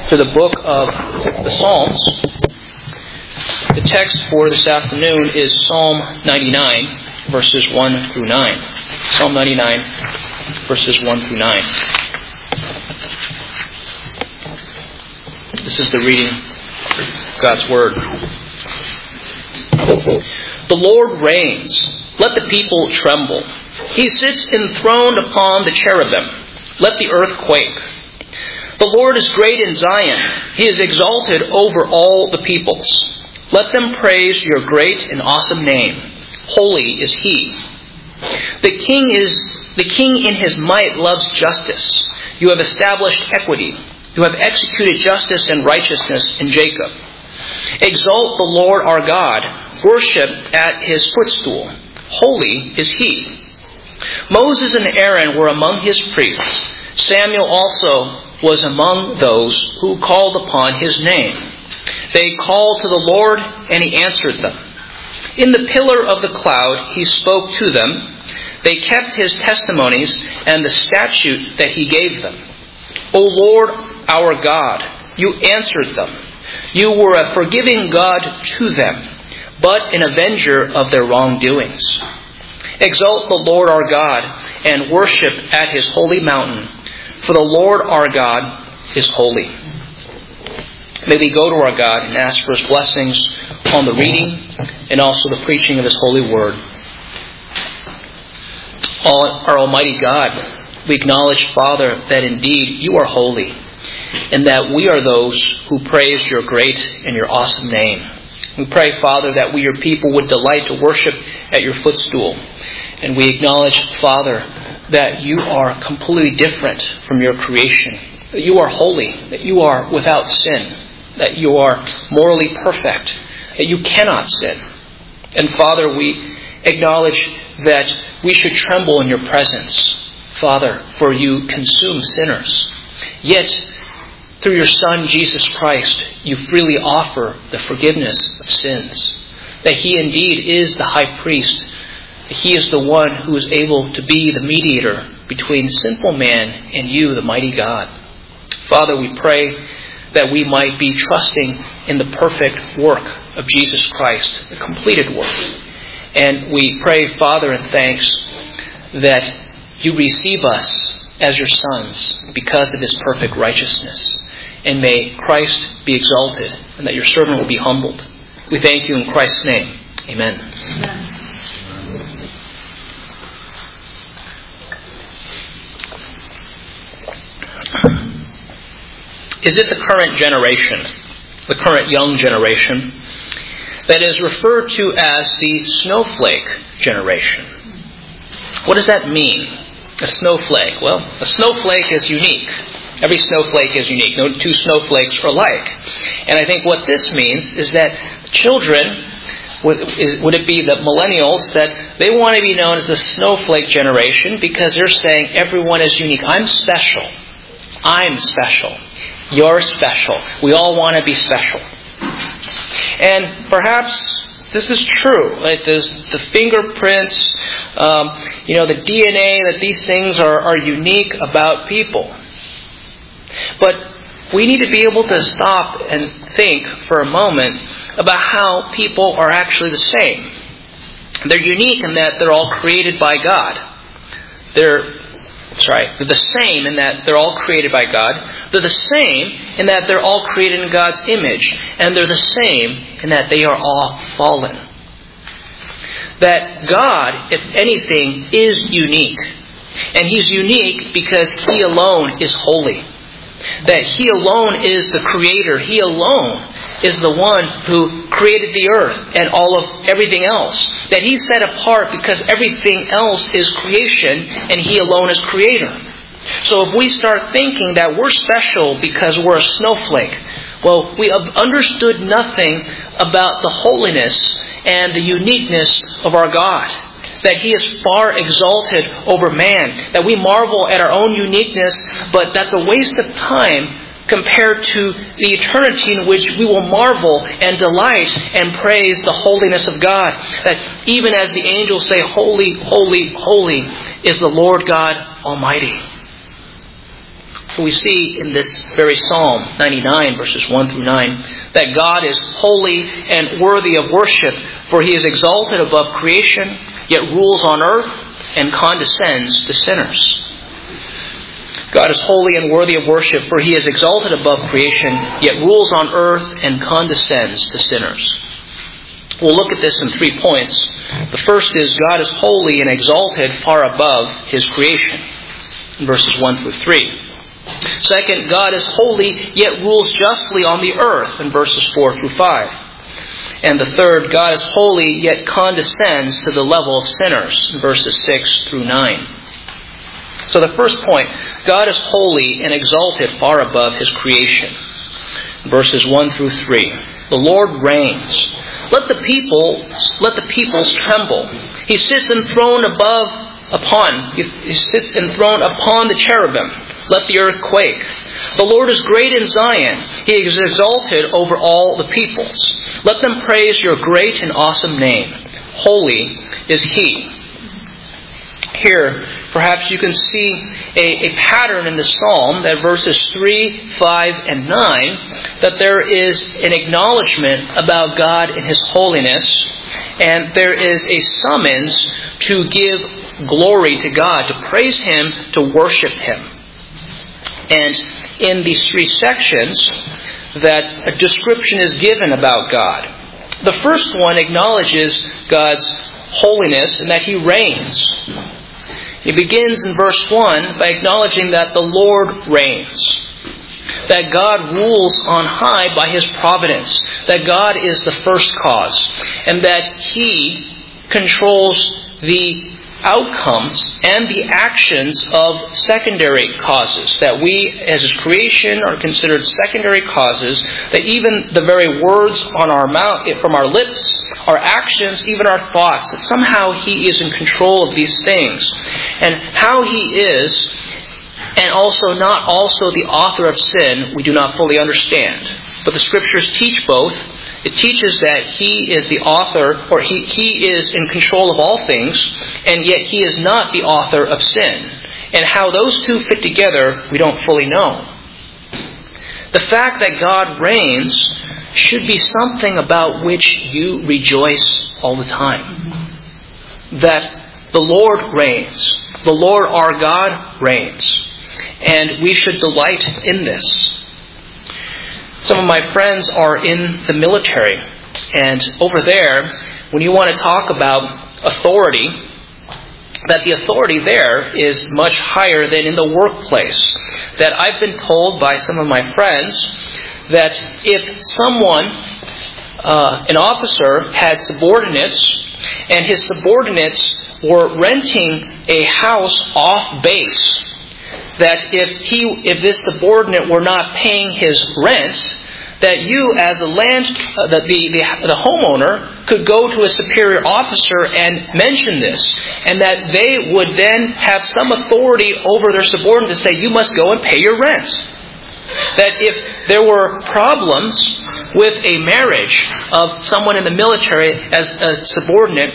to the book of the Psalms. The text for this afternoon is Psalm 99, verses 1 through 9. Psalm 99, verses 1 through 9. This is the reading of God's Word. The Lord reigns. Let the people tremble. He sits enthroned upon the cherubim. Let the earth quake. The Lord is great in Zion. He is exalted over all the peoples. Let them praise your great and awesome name. Holy is He. The King in His might loves justice. You have established equity. You have executed justice and righteousness in Jacob. Exalt the Lord our God. Worship at His footstool. Holy is He. Moses and Aaron were among His priests. Samuel also was among those who called upon His name. They called to the Lord, and He answered them. In the pillar of the cloud He spoke to them. They kept His testimonies and the statute that He gave them. O Lord our God, You answered them. You were a forgiving God to them, but an avenger of their wrongdoings. Exalt the Lord our God, and worship at His holy mountain, for the Lord our God is holy. May we go to our God and ask for His blessings on the reading and also the preaching of His holy word. Our Almighty God, we acknowledge, Father, that indeed You are holy, and that we are those who praise Your great and Your awesome name. We pray, Father, that we, Your people, would delight to worship at Your footstool. And we acknowledge, Father, that You are completely different from Your creation, that You are holy, that You are without sin, that You are morally perfect, that You cannot sin. And Father, we acknowledge that we should tremble in Your presence, Father, for You consume sinners. Yet, through Your Son, Jesus Christ, You freely offer the forgiveness of sins, that He indeed is the high priest. He is the one who is able to be the mediator between sinful man and You, the mighty God. Father, we pray that we might be trusting in the perfect work of Jesus Christ, the completed work. And we pray, Father, in thanks that You receive us as Your sons because of His perfect righteousness. And may Christ be exalted, and that Your servant will be humbled. We thank You in Christ's name. Amen. Amen. Is it the current generation, the current young generation, that is referred to as the snowflake generation? What does that mean? A snowflake? Well, a snowflake is unique. Every snowflake is unique. No two snowflakes are alike. And I think what this means is that children, would it be the millennials, that they want to be known as the snowflake generation because they're saying everyone is unique. I'm special. I'm special. You're special. We all want to be special. And perhaps this is true. Like the fingerprints, the DNA, that these things are unique about people. But we need to be able to stop and think for a moment about how people are actually the same. They're unique in that they're all created by God. They're the same in that they're all created by God. They're the same in that they're all created in God's image. And they're the same in that they are all fallen. That God, if anything, is unique. And He's unique because He alone is holy. That He alone is the Creator. He alone is the one who created the earth and all of everything else. That He's set apart because everything else is creation and He alone is Creator. So if we start thinking that we're special because we're a snowflake, well, we have understood nothing about the holiness and the uniqueness of our God. That He is far exalted over man. That we marvel at our own uniqueness, but that's a waste of time compared to the eternity in which we will marvel and delight and praise the holiness of God. That even as the angels say, "Holy, holy, holy is the Lord God Almighty." For we see in this very Psalm 99, verses 1 through 9, that God is holy and worthy of worship, for He is exalted above creation, yet rules on earth and condescends to sinners. God is holy and worthy of worship, for He is exalted above creation, yet rules on earth and condescends to sinners. We'll look at this in 3 points. The first is God is holy and exalted far above His creation, in verses 1 through 3. Second, God is holy yet rules justly on the earth, in verses 4 through 5. And the third, God is holy yet condescends to the level of sinners, in verses 6 through 9. So the first point, God is holy and exalted far above His creation. Verses 1 through 3. The Lord reigns. Let the peoples tremble. He sits enthroned upon the cherubim. Let the earth quake. The Lord is great in Zion. He is exalted over all the peoples. Let them praise your great and awesome name. Holy is He. Here, perhaps you can see a pattern in the Psalm, that verses 3, 5, and 9, that there is an acknowledgement about God and His holiness, and there is a summons to give glory to God, to praise Him, to worship Him. And in these 3 sections, that a description is given about God. The first one acknowledges God's holiness and that He reigns. He begins in verse 1 by acknowledging that the Lord reigns, that God rules on high by His providence, that God is the first cause, and that He controls the outcomes and the actions of secondary causes, that we as His creation are considered secondary causes, that even the very words on our mouth, from our lips, our actions, even our thoughts, that somehow He is in control of these things. And how He is, and also not also the author of sin, we do not fully understand. But the Scriptures teach both. It teaches that He is the author, or He is in control of all things, and yet He is not the author of sin. And how those two fit together, we don't fully know. The fact that God reigns should be something about which you rejoice all the time. That the Lord reigns. The Lord our God reigns. And we should delight in this. Some of my friends are in the military, and over there, when you want to talk about authority, that the authority there is much higher than in the workplace. That I've been told by some of my friends that if someone, an officer, had subordinates, and his subordinates were renting a house off base, that if this subordinate were not paying his rent, that you as the homeowner could go to a superior officer and mention this, and that they would then have some authority over their subordinate to say, you must go and pay your rent. That if there were problems with a marriage of someone in the military as a subordinate,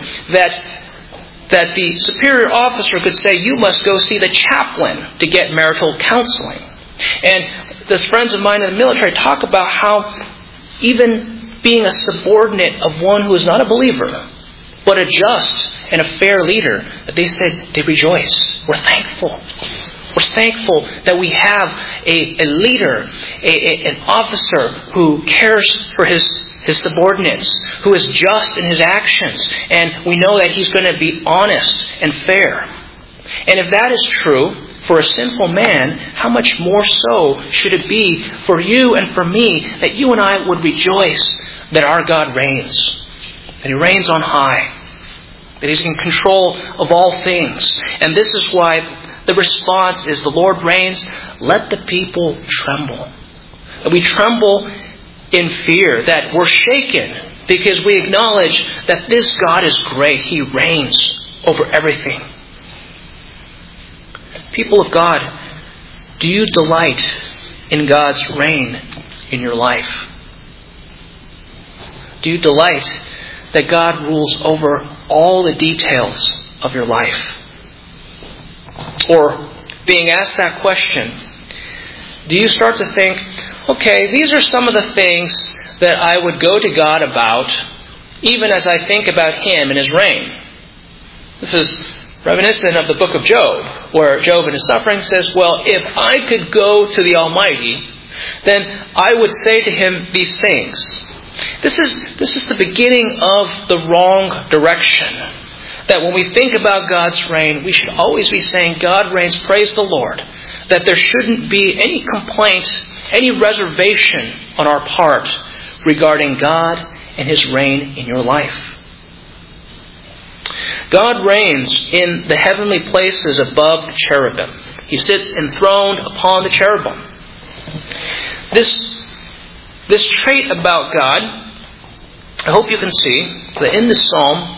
that the superior officer could say, you must go see the chaplain to get marital counseling. And those friends of mine in the military talk about how even being a subordinate of one who is not a believer, but a just and a fair leader, that they said they rejoice. We're thankful. We're thankful that we have a leader, an officer who cares for his subordinates, who is just in his actions, and we know that he's going to be honest and fair. And if that is true for a sinful man, how much more so should it be for you and for me, that you and I would rejoice that our God reigns, that He reigns on high, that He's in control of all things. And this is why the response is, the Lord reigns, let the people tremble. That we tremble in fear, that we're shaken because we acknowledge that this God is great. He reigns over everything. People of God, do you delight in God's reign in your life? Do you delight that God rules over all the details of your life? Or, being asked that question, do you start to think, okay, these are some of the things that I would go to God about, even as I think about Him and His reign? This is reminiscent of the book of Job, where Job in his suffering says, well, if I could go to the Almighty, then I would say to Him these things. This is the beginning of the wrong direction. That when we think about God's reign, we should always be saying, God reigns, praise the Lord. That there shouldn't be any complaint, any reservation on our part regarding God and His reign in your life. God reigns in the heavenly places above the cherubim. He sits enthroned upon the cherubim. This trait about God, I hope you can see that in this psalm,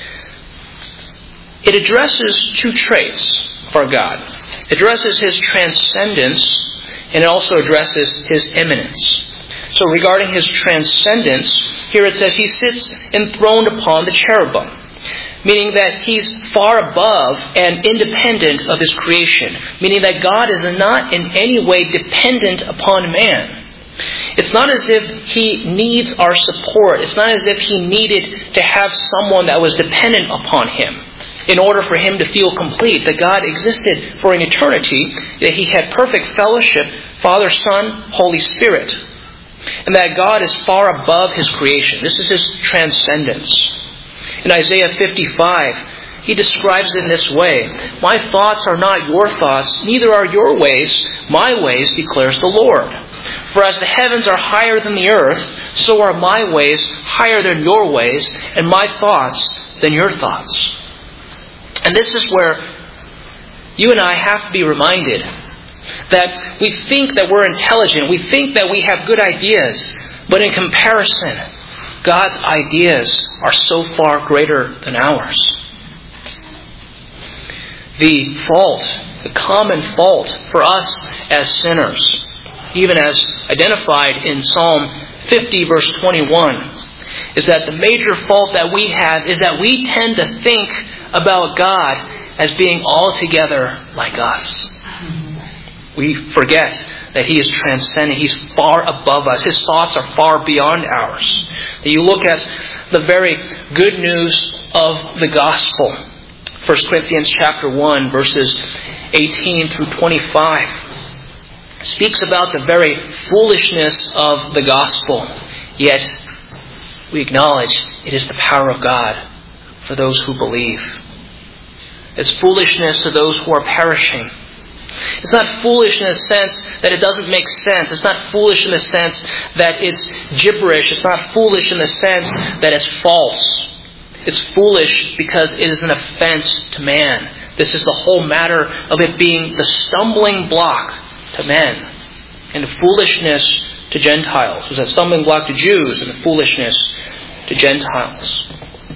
it addresses two traits for God. It addresses His transcendence, and it also addresses His immanence. So regarding His transcendence, here it says He sits enthroned upon the cherubim, meaning that He's far above and independent of His creation, meaning that God is not in any way dependent upon man. It's not as if He needs our support. It's not as if He needed to have someone that was dependent upon Him in order for Him to feel complete. That God existed for an eternity, that He had perfect fellowship, Father, Son, Holy Spirit, and that God is far above His creation. This is His transcendence. In Isaiah 55, He describes it in this way, my thoughts are not your thoughts, neither are your ways my ways, declares the Lord. For as the heavens are higher than the earth, so are my ways higher than your ways, and my thoughts than your thoughts. And this is where you and I have to be reminded that we think that we're intelligent, we think that we have good ideas, but in comparison, God's ideas are so far greater than ours. The common fault for us as sinners, even as identified in Psalm 50 verse 21, is that the major fault that we have is that we tend to think about God as being altogether like us. We forget that He is transcendent. He's far above us. His thoughts are far beyond ours. You look at the very good news of the gospel. 1 Corinthians chapter 1, verses 18 through 25. Speaks about the very foolishness of the gospel. Yet, we acknowledge it is the power of God for those who believe. It's foolishness to those who are perishing. It's not foolish in the sense that it doesn't make sense. It's not foolish in the sense that it's gibberish. It's not foolish in the sense that it's false. It's foolish because it is an offense to man. This is the whole matter of it being the stumbling block to men and the foolishness to Gentiles. It was a stumbling block to Jews and the foolishness to Gentiles.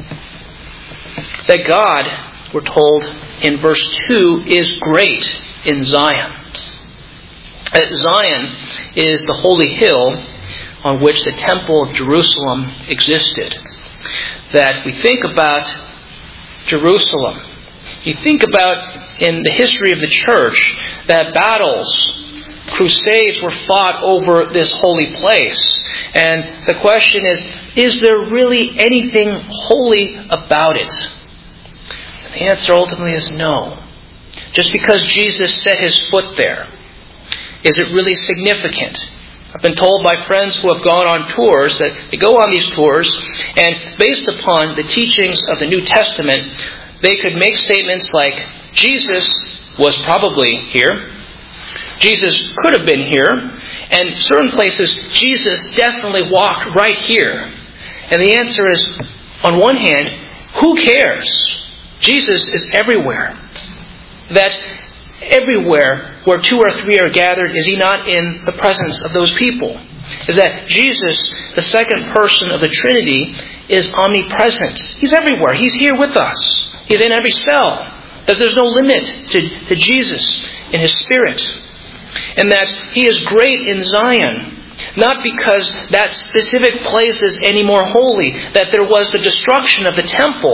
That God, we're told in verse 2, is great in Zion. Zion is the holy hill on which the temple of Jerusalem existed. That we think about Jerusalem. You think about in the history of the church that battles, crusades were fought over this holy place. And the question is there really anything holy about it? And the answer ultimately is no. Just because Jesus set His foot there, is it really significant? I've been told by friends who have gone on tours that they go on these tours and based upon the teachings of the New Testament, they could make statements like, Jesus was probably here. Jesus could have been here. And certain places, Jesus definitely walked right here. And the answer is, on one hand, who cares? Jesus is everywhere. That everywhere where two or three are gathered, is He not in the presence of those people? Is that Jesus, the second person of the Trinity, is omnipresent. He's everywhere. He's here with us. He's in every cell. That there's no limit to Jesus in His Spirit. And that He is great in Zion. Not because that specific place is any more holy, that there was the destruction of the temple,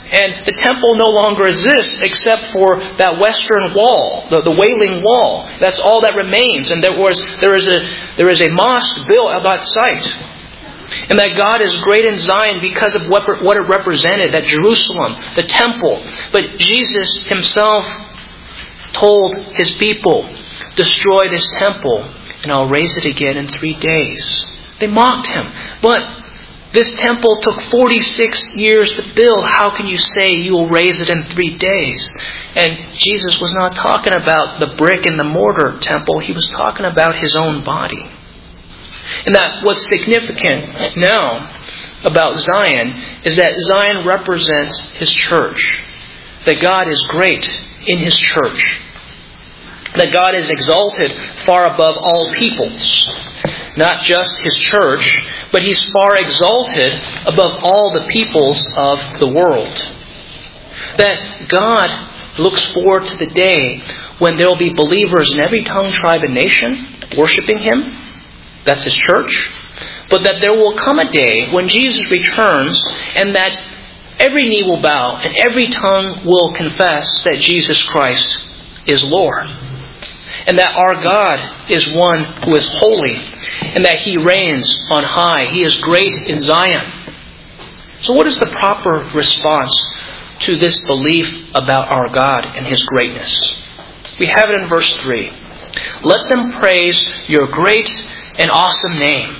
And the temple no longer exists except for that western wall, the Wailing Wall. That's all that remains. And there is a mosque built at that site. And that God is great in Zion because of what it represented, that Jerusalem, the temple. But Jesus Himself told His people, destroy this temple and I'll raise it again in 3 days. They mocked Him. But this temple took 46 years to build. How can you say you will raise it in 3 days? And Jesus was not talking about the brick and the mortar temple. He was talking about His own body. And that what's significant now about Zion is that Zion represents His church. That God is great in His church. That God is exalted far above all peoples. Not just His church, but He's far exalted above all the peoples of the world. That God looks forward to the day when there will be believers in every tongue, tribe, and nation worshiping Him. That's His church. But that there will come a day when Jesus returns and that every knee will bow and every tongue will confess that Jesus Christ is Lord. And that our God is one who is holy and that He reigns on high. He is great in Zion. So what is the proper response to this belief about our God and His greatness? We have it in verse 3. Let them praise your great and awesome name.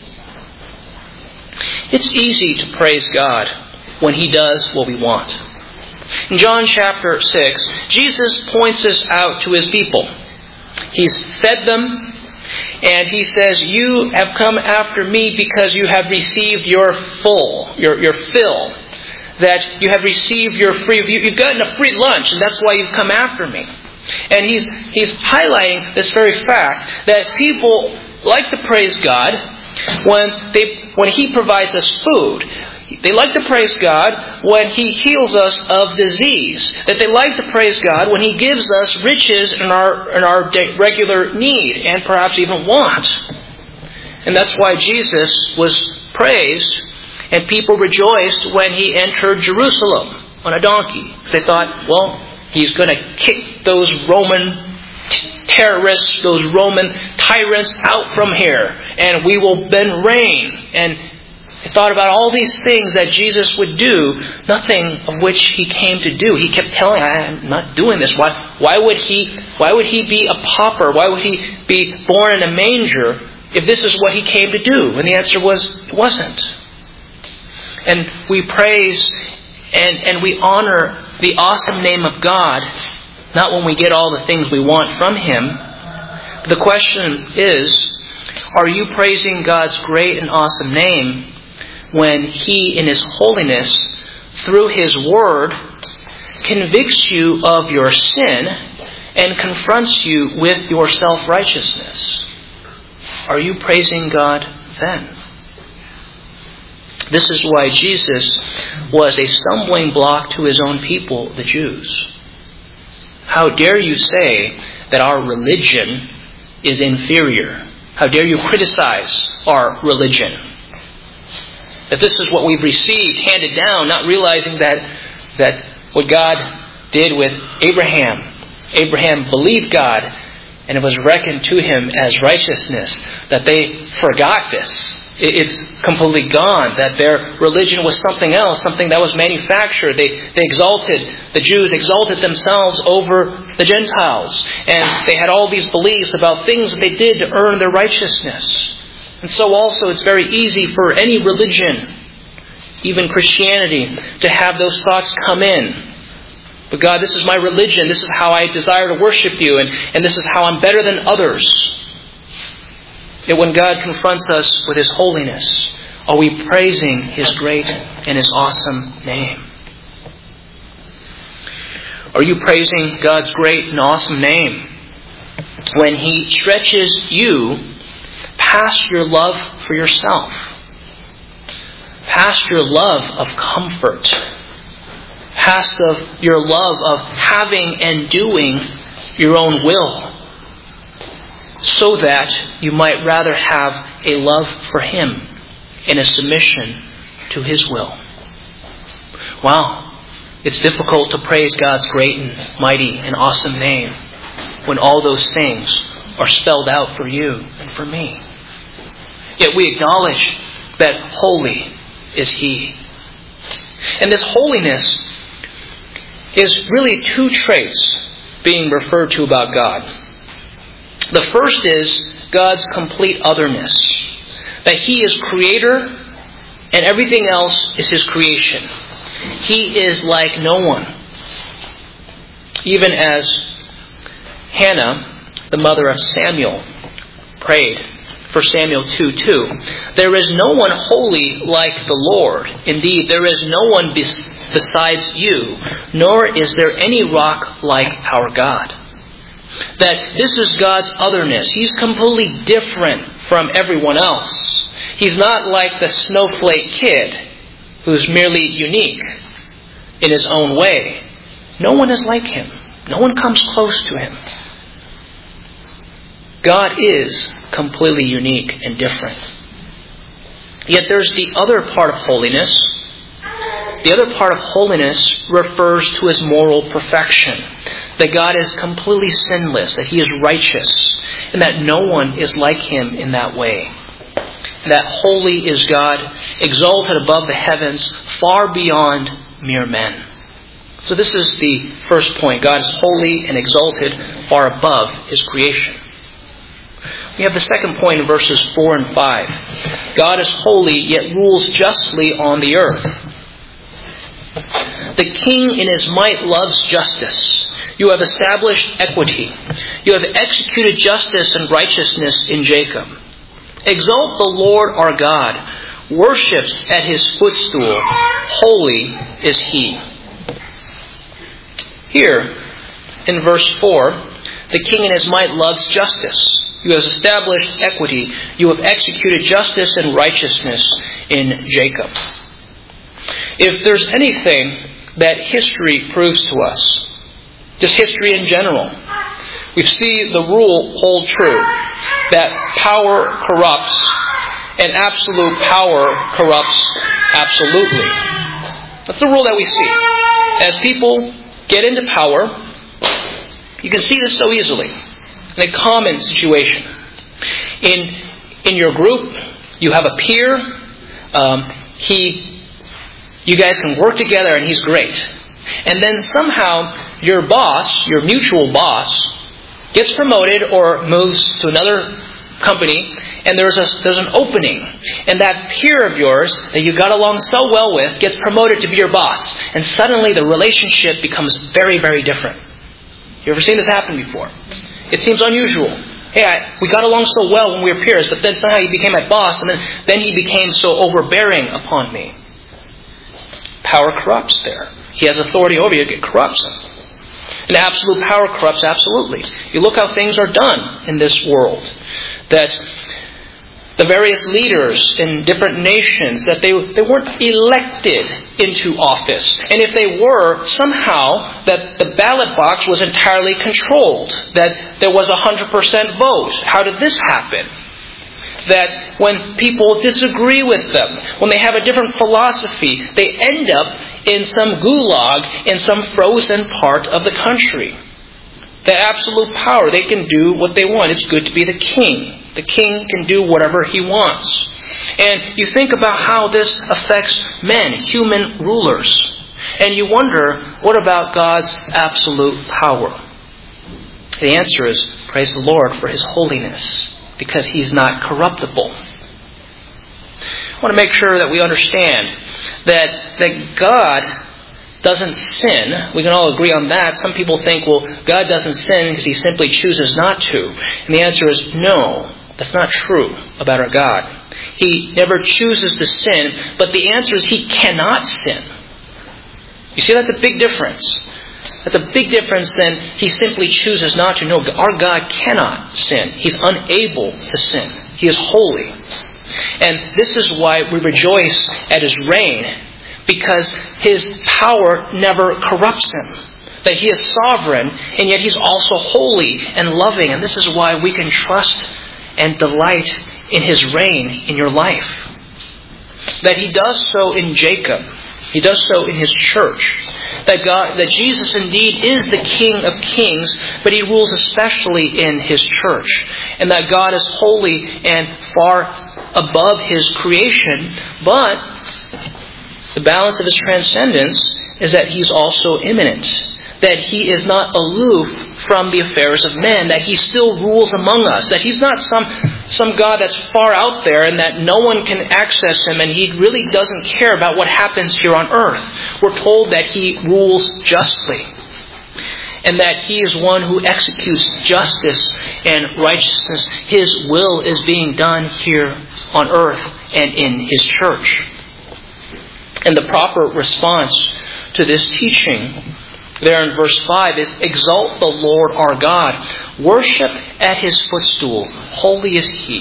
It's easy to praise God when He does what we want. In John chapter 6, Jesus points us out to His people. He's fed them, and He says, you have come after me because you have received your fill. That you have received your free, you've gotten a free lunch, and that's why you've come after me. And he's highlighting this very fact that people like to praise God when He provides us food. They like to praise God when He heals us of disease. That they like to praise God when He gives us riches in our regular need and perhaps even want. And that's why Jesus was praised and people rejoiced when He entered Jerusalem on a donkey. Because they thought, well, He's going to kick those Roman terrorists, those Roman tyrants out from here, and we will then reign. And they thought about all these things that Jesus would do, nothing of which He came to do. He kept telling, I'm not doing this. Why would He be a pauper? Why would He be born in a manger if this is what He came to do? And the answer was, it wasn't. And we praise and we honor the awesome name of God, not when we get all the things we want from Him. The question is, are you praising God's great and awesome name when He, in His holiness, through His Word, convicts you of your sin and confronts you with your self-righteousness? Are you praising God then? This is why Jesus was a stumbling block to His own people, the Jews. How dare you say that our religion is inferior? How dare you criticize our religion? That this is what we've received, handed down, not realizing that what God did with Abraham. Abraham believed God, and it was reckoned to him as righteousness. That they forgot this. It's completely gone. That their religion was something else, something that was manufactured. The Jews exalted themselves over the Gentiles. And they had all these beliefs about things that they did to earn their righteousness. And so also it's very easy for any religion, even Christianity, to have those thoughts come in. But God, this is my religion. This is how I desire to worship you. And this is how I'm better than others. Yet when God confronts us with His holiness, are we praising His great and His awesome name? Are you praising God's great and awesome name when He stretches you past your love for yourself, past your love of comfort, past of your love of having and doing your own will, so that you might rather have a love for Him and a submission to His will? Wow, It's difficult to praise God's great and mighty and awesome name when all those things are spelled out for you and for me. Yet we acknowledge that holy is He. And this holiness is really two traits being referred to about God. The first is God's complete otherness. That He is creator and everything else is His creation. He is like no one. Even as Hannah, the mother of Samuel, prayed for Samuel 2:2, there is no one holy like the Lord. Indeed, there is no one besides you, nor is there any rock like our God. That this is God's otherness. He's completely different from everyone else. He's not like the snowflake kid who's merely unique in his own way. No one is like Him. No one comes close to Him. God is completely unique and different. Yet there's the other part of holiness. The other part of holiness refers to His moral perfection. That God is completely sinless, that He is righteous, and that no one is like Him in that way. That holy is God, exalted above the heavens, far beyond mere men. So this is the first point. God is holy and exalted far above His creation. We have the second point in verses 4 and 5. God is holy, yet rules justly on the earth. The king in his might loves justice. You have established equity. You have executed justice and righteousness in Jacob. Exalt the Lord our God. Worship at His footstool. Holy is He. Here, in verse 4, the king in his might loves justice. You have established equity. You have executed justice and righteousness in Jacob. If there's anything that history proves to us, just history in general, we see the rule hold true, that power corrupts and absolute power corrupts absolutely. That's the rule that we see. As people get into power, you can see this so easily. In a common situation. In your group, you have a peer. You guys can work together and he's great. And then somehow your boss, your mutual boss, gets promoted or moves to another company, and there's an opening. And that peer of yours that you got along so well with gets promoted to be your boss. And suddenly the relationship becomes very, very different. You ever seen this happen before? It seems unusual. Hey, we got along so well when we were peers, but then somehow he became my boss, and then he became so overbearing upon me. Power corrupts there. He has authority over you, it corrupts him. And absolute power corrupts absolutely. You look how things are done in this world. That the various leaders in different nations, that they weren't elected into office. And if they were, somehow that the ballot box was entirely controlled. That there was 100% vote. How did this happen? That when people disagree with them, when they have a different philosophy, they end up in some gulag in some frozen part of the country. That absolute power, they can do what they want. It's good to be the king. The king can do whatever he wants. And you think about how this affects men, human rulers. And you wonder, what about God's absolute power? The answer is, praise the Lord for His holiness, because He's not corruptible. I want to make sure that we understand that God doesn't sin. We can all agree on that. Some people think, well, God doesn't sin because He simply chooses not to. And the answer is no. That's not true about our God. He never chooses to sin, but the answer is He cannot sin. You see, that's a big difference. That's a big difference than He simply chooses not to. No, our God cannot sin. He's unable to sin. He is holy. And this is why we rejoice at His reign, because His power never corrupts Him. That He is sovereign, and yet He's also holy and loving. And this is why we can trust and delight in His reign in your life. That He does so in Jacob. He does so in His church. that Jesus indeed is the King of Kings, but He rules especially in His church. And that God is holy and far above His creation, but the balance of His transcendence is that He's also immanent. That He is not aloof from the affairs of men, that He still rules among us, that He's not some God that's far out there and that no one can access Him and He really doesn't care about what happens here on earth. We're told that He rules justly and that He is one who executes justice and righteousness. His will is being done here on earth and in His church. And the proper response to this teaching there in verse 5 is, exalt the Lord our God. Worship at His footstool. Holy is He.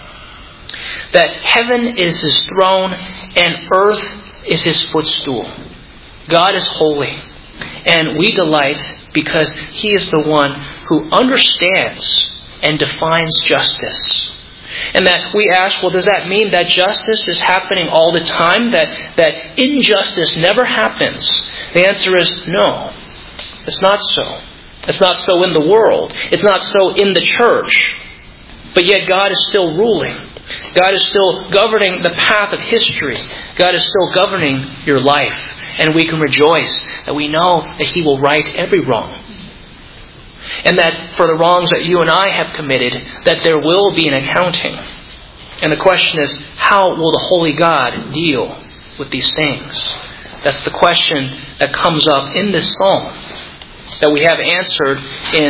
That heaven is His throne and earth is His footstool. God is holy. And we delight because He is the one who understands and defines justice. And that we ask, well, does that mean that justice is happening all the time? That injustice never happens? The answer is no. It's not so. It's not so in the world. It's not so in the church. But yet God is still ruling. God is still governing the path of history. God is still governing your life. And we can rejoice that we know that He will right every wrong. And that for the wrongs that you and I have committed, that there will be an accounting. And the question is, how will the holy God deal with these things? That's the question that comes up in this psalm that we have answered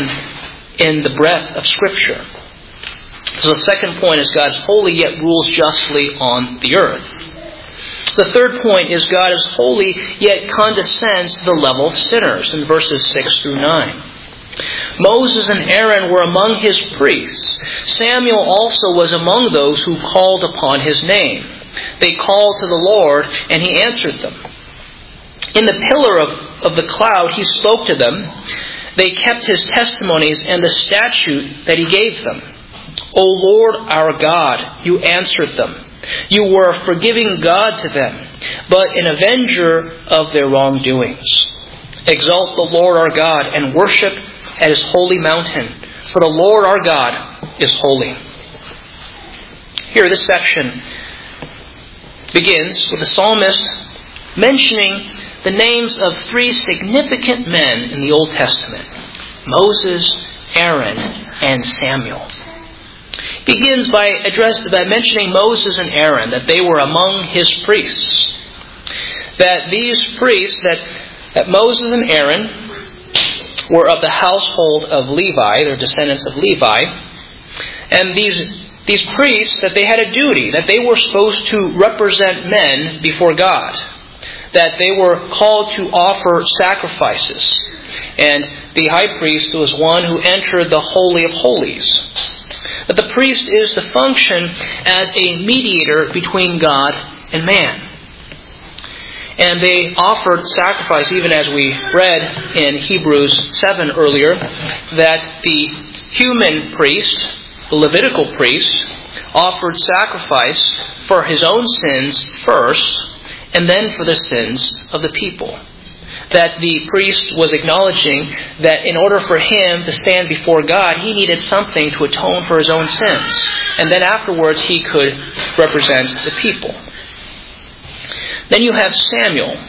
in the breadth of Scripture. So the second point is God is holy yet rules justly on the earth. The third point is God is holy yet condescends to the level of sinners in verses 6 through 9. Moses and Aaron were among His priests. Samuel also was among those who called upon His name. They called to the Lord, and He answered them. In the pillar of the cloud He spoke to them. They kept His testimonies and the statute that He gave them. O Lord our God, You answered them. You were a forgiving God to them, but an avenger of their wrongdoings. Exalt the Lord our God and worship at His holy mountain, for the Lord our God is holy. Here, this section begins with the psalmist mentioning the names of three significant men in the Old Testament: Moses, Aaron, and Samuel. He begins by mentioning Moses and Aaron, that they were among His priests. That these priests, that Moses and Aaron were of the household of Levi, they're descendants of Levi. And these priests, that they had a duty, that they were supposed to represent men before God. That they were called to offer sacrifices. And the high priest was one who entered the Holy of Holies. That the priest is to function as a mediator between God and man. And they offered sacrifice, even as we read in Hebrews 7 earlier, that the human priest, the Levitical priest, offered sacrifice for his own sins first, and then for the sins of the people. That the priest was acknowledging that in order for him to stand before God, he needed something to atone for his own sins. And then afterwards he could represent the people. Then you have Samuel.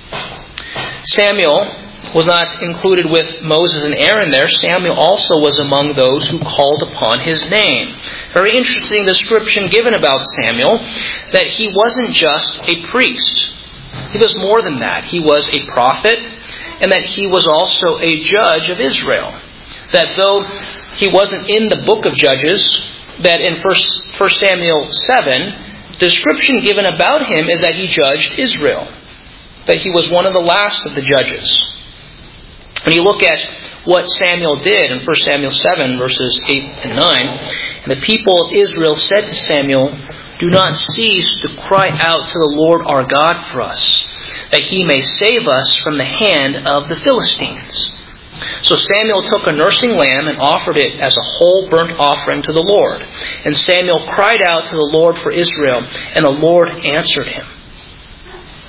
Samuel was not included with Moses and Aaron there. Samuel also was among those who called upon His name. Very interesting description given about Samuel, that he wasn't just a priest. He was more than that. He was a prophet, and that he was also a judge of Israel. That though he wasn't in the book of Judges, that in 1 Samuel 7, the description given about him is that he judged Israel. That he was one of the last of the judges. When you look at what Samuel did in 1 Samuel 7, verses 8 and 9, and the people of Israel said to Samuel, "Do not cease to cry out to the Lord our God for us, that He may save us from the hand of the Philistines." So Samuel took a nursing lamb and offered it as a whole burnt offering to the Lord. And Samuel cried out to the Lord for Israel, and the Lord answered him.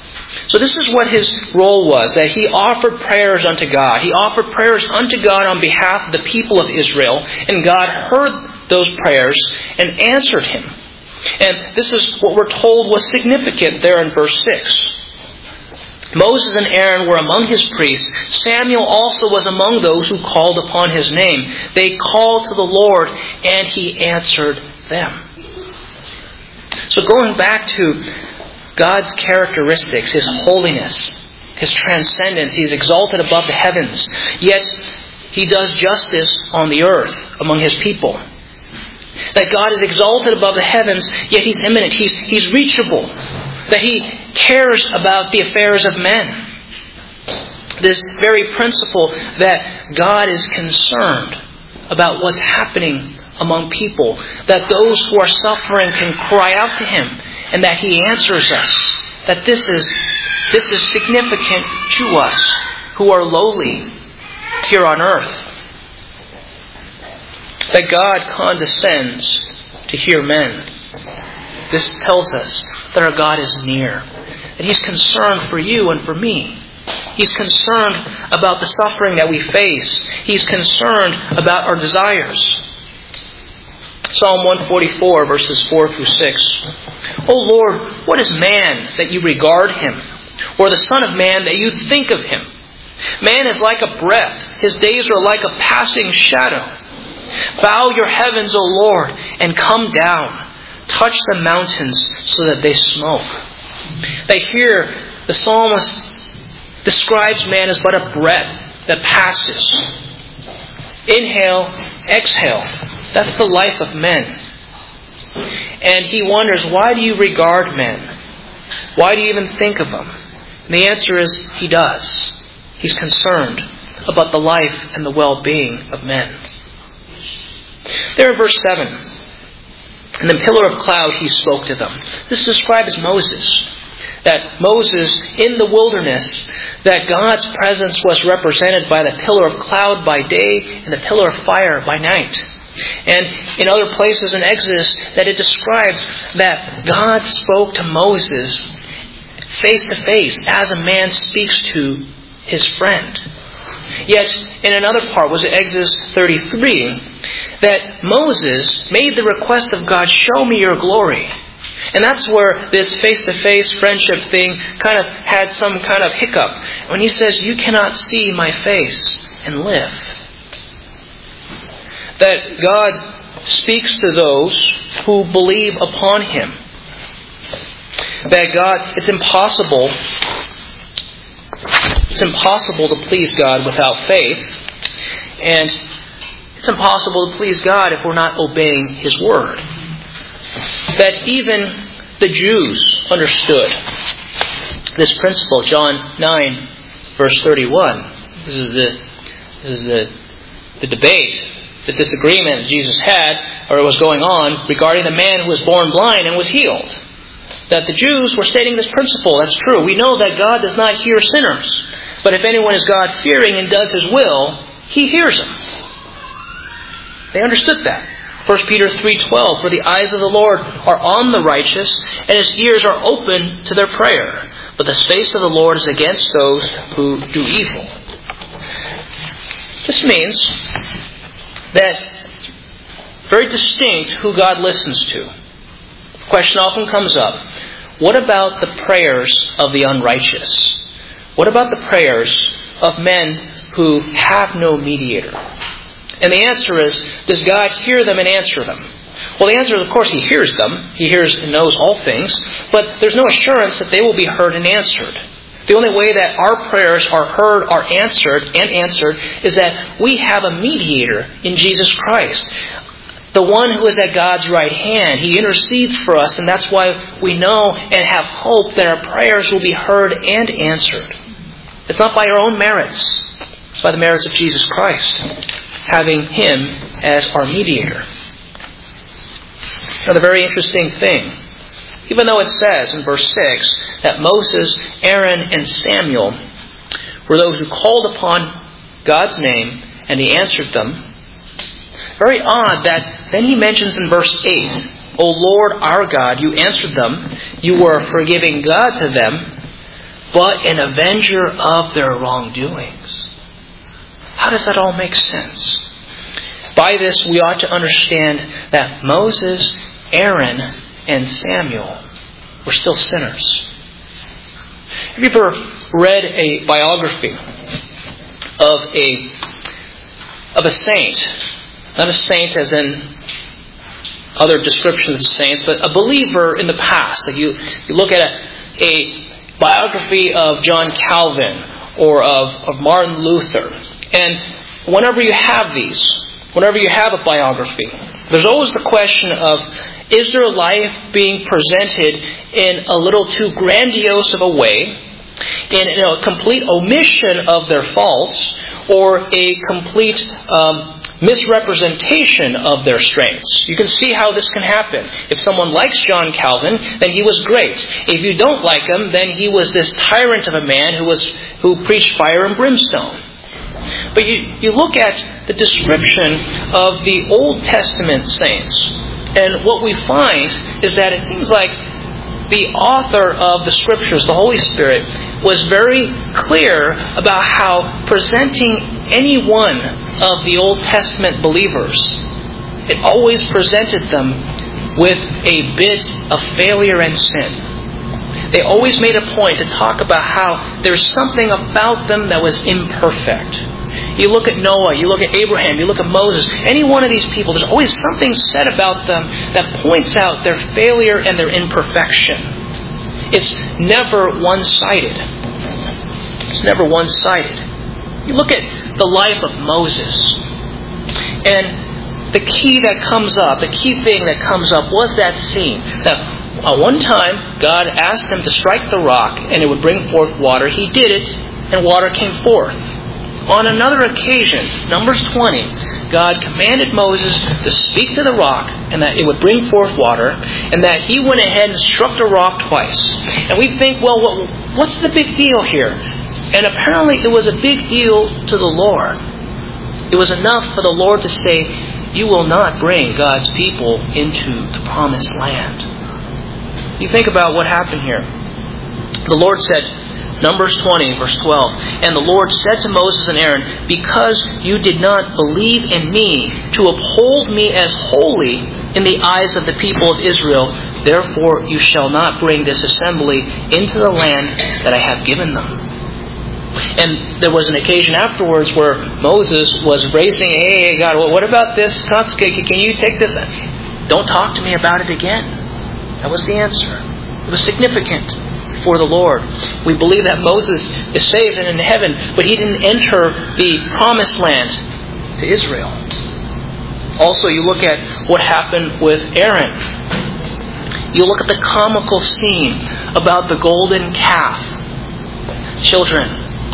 So this is what his role was, that he offered prayers unto God. He offered prayers unto God on behalf of the people of Israel, and God heard those prayers and answered him. And this is what we're told was significant there in verse 6. Moses and Aaron were among his priests. Samuel also was among those who called upon his name. They called to the Lord, and he answered them. So going back to God's characteristics, His holiness, His transcendence, He is exalted above the heavens. Yet He does justice on the earth among His people. That God is exalted above the heavens, yet He's immanent. He's reachable. That He cares about the affairs of men. This very principle that God is concerned about what's happening among people. That those who are suffering can cry out to Him, and that He answers us. That this is significant to us who are lowly here on earth. That God condescends to hear men. This tells us that our God is near. That He's concerned for you and for me. He's concerned about the suffering that we face. He's concerned about our desires. Psalm 144, verses 4 through 6. O Lord, what is man that you regard him? Or the Son of Man that you think of him? Man is like a breath. His days are like a passing shadow. Bow your heavens, O Lord, and come down. Touch the mountains so that they smoke. That here, the psalmist describes man as but a breath that passes. Inhale, exhale. That's the life of men. And he wonders, why do you regard men? Why do you even think of them? And the answer is, He does. He's concerned about the life and the well-being of men. There in verse 7, in the pillar of cloud He spoke to them. This is described as Moses. That Moses in the wilderness, that God's presence was represented by the pillar of cloud by day and the pillar of fire by night. And in other places in Exodus that it describes that God spoke to Moses face to face as a man speaks to his friend. Yet in another part, was it Exodus 33, that Moses made the request of God, show me your glory. And that's where this face-to-face friendship thing kind of had some kind of hiccup. When he says, you cannot see my face and live. That God speaks to those who believe upon Him. That God, it's impossible to please God without faith. And it's impossible to please God if we're not obeying His Word. That even the Jews understood this principle. John 9, verse 31. This is the debate, the disagreement that Jesus had, or was going on, regarding the man who was born blind and was healed. That the Jews were stating this principle. That's true. We know that God does not hear sinners. But if anyone is God-fearing and does His will, He hears them. They understood that. 1 Peter 3:12, for the eyes of the Lord are on the righteous, and His ears are open to their prayer. But the face of the Lord is against those who do evil. This means that very distinct who God listens to. The question often comes up, what about the prayers of the unrighteous? What about the prayers of men who have no mediator? And the answer is, does God hear them and answer them? Well, the answer is, of course, He hears them. He hears and knows all things. But there's no assurance that they will be heard and answered. The only way that our prayers are heard, are answered, is that we have a mediator in Jesus Christ. The one who is at God's right hand. He intercedes for us, and that's why we know and have hope that our prayers will be heard and answered. It's not by our own merits. It's by the merits of Jesus Christ, having Him as our mediator. Now, the very interesting thing, even though it says in verse 6 that Moses, Aaron, and Samuel were those who called upon God's name and He answered them, very odd that then He mentions in verse 8, O Lord our God, you answered them, you were forgiving God to them, but an avenger of their wrongdoings. How does that all make sense? By this, we ought to understand that Moses, Aaron, and Samuel were still sinners. Have you ever read a biography of a saint? Not a saint as in other descriptions of saints, but a believer in the past. Like you look at a biography of John Calvin or of Martin Luther. And whenever you have a biography, there's always the question of, is their life being presented in a little too grandiose of a way, in a complete omission of their faults, or a complete misrepresentation of their strengths? You can see how this can happen. If someone likes John Calvin, then he was great. If you don't like him, then he was this tyrant of a man who preached fire and brimstone. But you look at the description of the Old Testament saints, and what we find is that it seems like the author of the Scriptures, the Holy Spirit, was very clear about how presenting any one of the Old Testament believers, it always presented them with a bit of failure and sin. They always made a point to talk about how there's something about them that was imperfect. You look at Noah, you look at Abraham, you look at Moses, any one of these people, there's always something said about them that points out their failure and their imperfection. It's never one-sided. It's never one-sided. You look at the life of Moses, and the key thing that comes up was that scene. That at one time, God asked him to strike the rock and it would bring forth water. He did it, and water came forth. On another occasion, Numbers 20, God commanded Moses to speak to the rock and that it would bring forth water, and that he went ahead and struck the rock twice. And we think, well, what's the big deal here? And apparently it was a big deal to the Lord. It was enough for the Lord to say, you will not bring God's people into the promised land. You think about what happened here. The Lord said, Numbers 20, verse 12, and the Lord said to Moses and Aaron, because you did not believe in me to uphold me as holy in the eyes of the people of Israel, therefore you shall not bring this assembly into the land that I have given them. And there was an occasion afterwards where Moses was raising, hey God, what about this? Can you take this? Don't talk to me about it again. That was the answer. It was significant for the Lord. We believe that Moses is saved and in heaven, but he didn't enter the promised land to Israel. Also, you look at what happened with Aaron. You look at the comical scene about the golden calf. Children,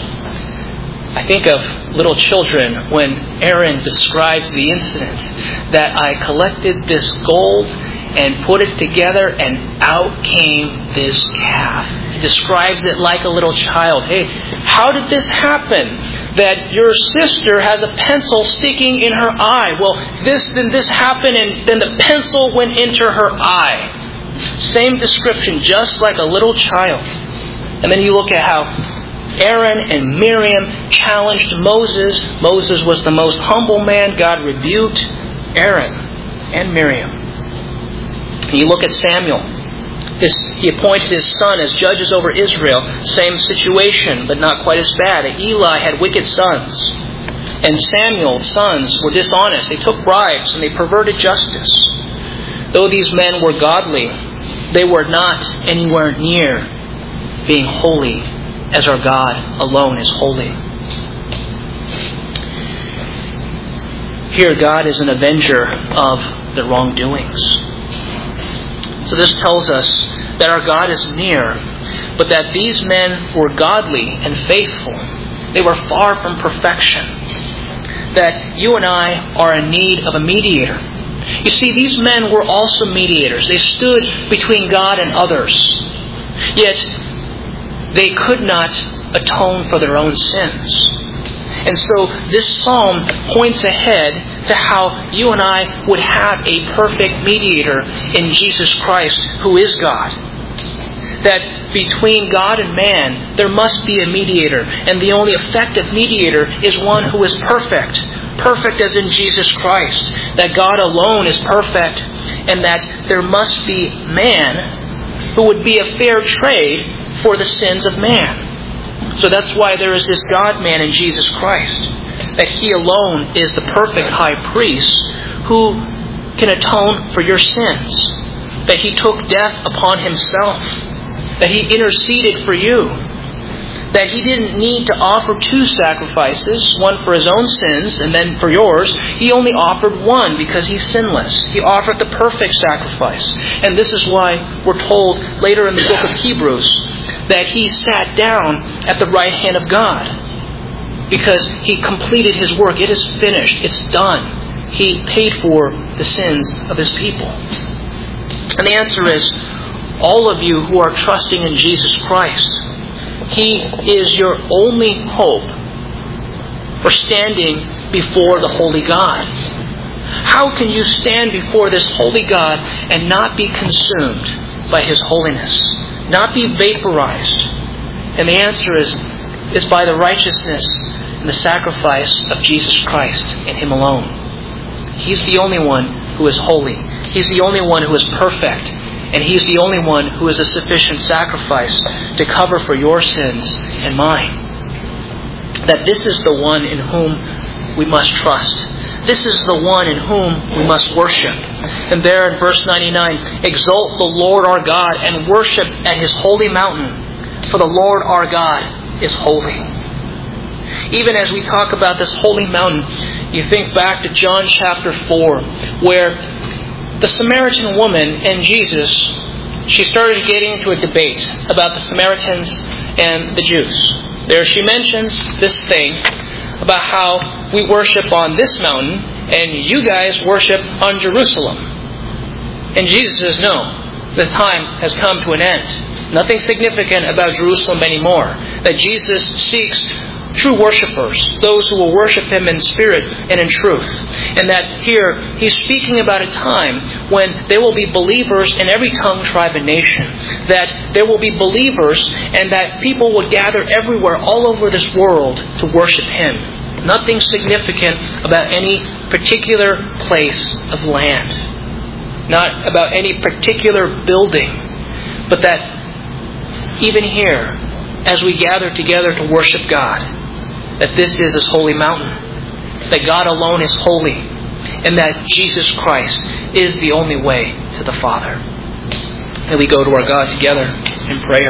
I think of little children when Aaron describes the incident that I collected this gold and put it together, and out came this calf. He describes it like a little child. Hey, how did this happen? That your sister has a pencil sticking in her eye. Well, this happened, and then the pencil went into her eye. Same description, just like a little child. And then you look at how Aaron and Miriam challenged Moses. Moses was the most humble man. God rebuked Aaron and Miriam. And you look at Samuel. He appointed his son as judges over Israel. Same situation, but not quite as bad. Eli had wicked sons. And Samuel's sons were dishonest. They took bribes and they perverted justice. Though these men were godly, they were not anywhere near being holy as our God alone is holy. Here, God is an avenger of the wrongdoings. So this tells us that our God is near, but that these men were godly and faithful. They were far from perfection. That you and I are in need of a mediator. You see, these men were also mediators. They stood between God and others. Yet, they could not atone for their own sins. And so this psalm points ahead to how you and I would have a perfect mediator in Jesus Christ, who is God. that between God and man, there must be a mediator. And the only effective mediator is one who is perfect. Perfect as in Jesus Christ. That God alone is perfect. And that there must be man who would be a fair trade for the sins of man. So that's why there is this God-man in Jesus Christ. That He alone is the perfect high priest who can atone for your sins. That He took death upon Himself. That He interceded for you. That He didn't need to offer two sacrifices, one for His own sins and then for yours. He only offered one because He's sinless. He offered the perfect sacrifice. And this is why we're told later in the book of Hebrews that He sat down at the right hand of God. Because He completed His work. It is finished. It's done. He paid for the sins of His people. And the answer is, all of you who are trusting in Jesus Christ, He is your only hope for standing before the holy God. How can you stand before this holy God and not be consumed by His holiness? Not be vaporized? And the answer is by the righteousness and the sacrifice of Jesus Christ and Him alone. He's the only one who is holy. He's the only one who is perfect. And He's the only one who is a sufficient sacrifice to cover for your sins and mine. That this is the one in whom we must trust. This is the one in whom we must worship. And there in verse 99, exalt the Lord our God and worship at His holy mountain. For the Lord our God is holy. Even as we talk about this holy mountain, you think back to John chapter 4, where the Samaritan woman and Jesus, she started getting into a debate about the Samaritans and the Jews. There she mentions this thing about how we worship on this mountain and you guys worship on Jerusalem. And Jesus says, no, the time has come to an end. Nothing significant about Jerusalem anymore. That Jesus seeks true worshipers, those who will worship Him in spirit and in truth. And that here, He's speaking about a time when there will be believers in every tongue, tribe, and nation. That there will be believers and that people will gather everywhere, all over this world, to worship Him. Nothing significant about any particular place of land. Not about any particular building. But that even here, as we gather together to worship God, that this is His holy mountain. That God alone is holy. And that Jesus Christ is the only way to the Father. And we go to our God together in prayer.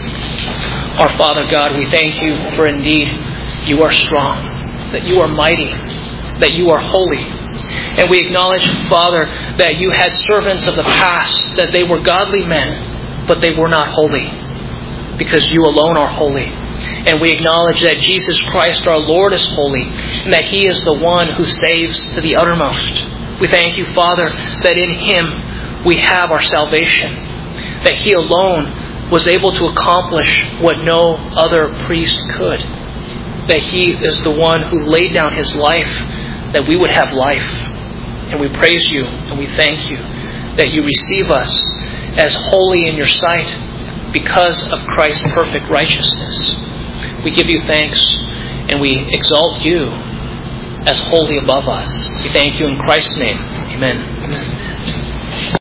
Our Father God, we thank You for indeed You are strong. That You are mighty. That You are holy. And we acknowledge, Father, that You had servants of the past. That they were godly men. But they were not holy. Because You alone are holy. And we acknowledge that Jesus Christ our Lord is holy, and that He is the one who saves to the uttermost. We thank You, Father, that in Him we have our salvation. That He alone was able to accomplish what no other priest could. That He is the one who laid down His life that we would have life. And we praise You and we thank You that You receive us as holy in Your sight because of Christ's perfect righteousness. We give You thanks and we exalt You as holy above us. We thank You in Christ's name. Amen.